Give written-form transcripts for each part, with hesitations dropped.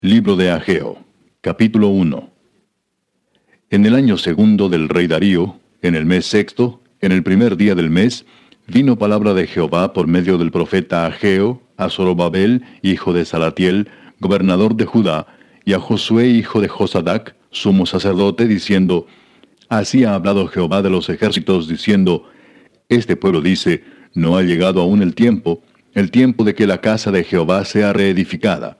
Libro de Ageo, capítulo 1. En el año segundo del rey Darío, en el mes sexto, en el primer día del mes, vino palabra de Jehová por medio del profeta Ageo a Zorobabel, hijo de Salatiel, gobernador de Judá, y a Josué, hijo de Josadac, sumo sacerdote, diciendo: Así ha hablado Jehová de los ejércitos, diciendo: Este pueblo dice: No ha llegado aún el tiempo de que la casa de Jehová sea reedificada.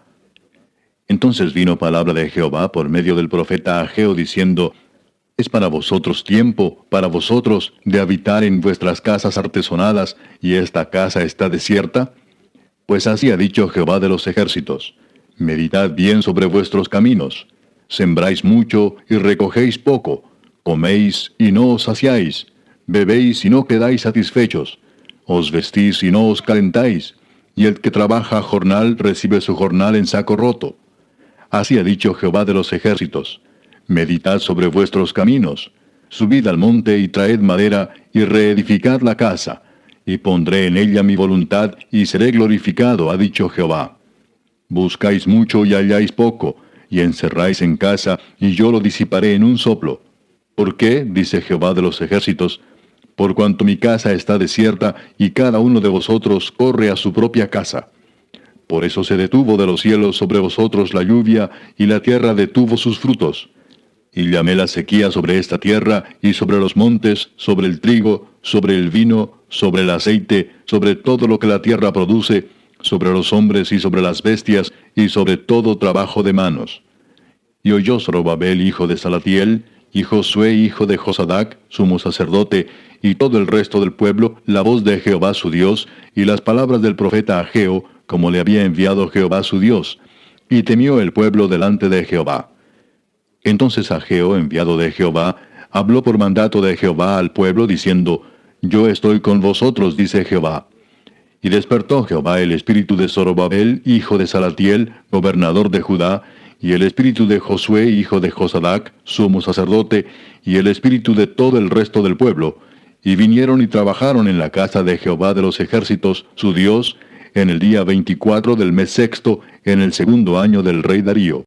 Entonces vino palabra de Jehová por medio del profeta Ageo, diciendo: ¿Es para vosotros tiempo, para vosotros, de habitar en vuestras casas artesonadas, y esta casa está desierta? Pues así ha dicho Jehová de los ejércitos: Meditad bien sobre vuestros caminos. Sembráis mucho y recogéis poco. Coméis y no os saciáis. Bebéis y no quedáis satisfechos. Os vestís y no os calentáis. Y el que trabaja a jornal recibe su jornal en saco roto. Así ha dicho Jehová de los ejércitos: Meditad sobre vuestros caminos. Subid al monte y traed madera, y reedificad la casa, y pondré en ella mi voluntad, y seré glorificado, ha dicho Jehová. Buscáis mucho y halláis poco, y encerráis en casa, y yo lo disiparé en un soplo. ¿Por qué? Dice Jehová de los ejércitos: Por cuanto mi casa está desierta, y cada uno de vosotros corre a su propia casa. Por eso se detuvo de los cielos sobre vosotros la lluvia, y la tierra detuvo sus frutos. Y llamé la sequía sobre esta tierra, y sobre los montes, sobre el trigo, sobre el vino, sobre el aceite, sobre todo lo que la tierra produce, sobre los hombres y sobre las bestias, y sobre todo trabajo de manos. Y oyó Zorobabel, hijo de Salatiel, y Josué, hijo de Josadac, sumo sacerdote, y todo el resto del pueblo, la voz de Jehová su Dios, y las palabras del profeta Ageo, como le había enviado Jehová su Dios, y temió el pueblo delante de Jehová. Entonces Ageo, enviado de Jehová, habló por mandato de Jehová al pueblo, diciendo: Yo estoy con vosotros, dice Jehová. Y despertó Jehová el espíritu de Zorobabel, hijo de Salatiel, gobernador de Judá, y el espíritu de Josué, hijo de Josadac, sumo sacerdote, y el espíritu de todo el resto del pueblo, y vinieron y trabajaron en la casa de Jehová de los ejércitos, su Dios, en el día 24 del mes sexto, en el segundo año del rey Darío.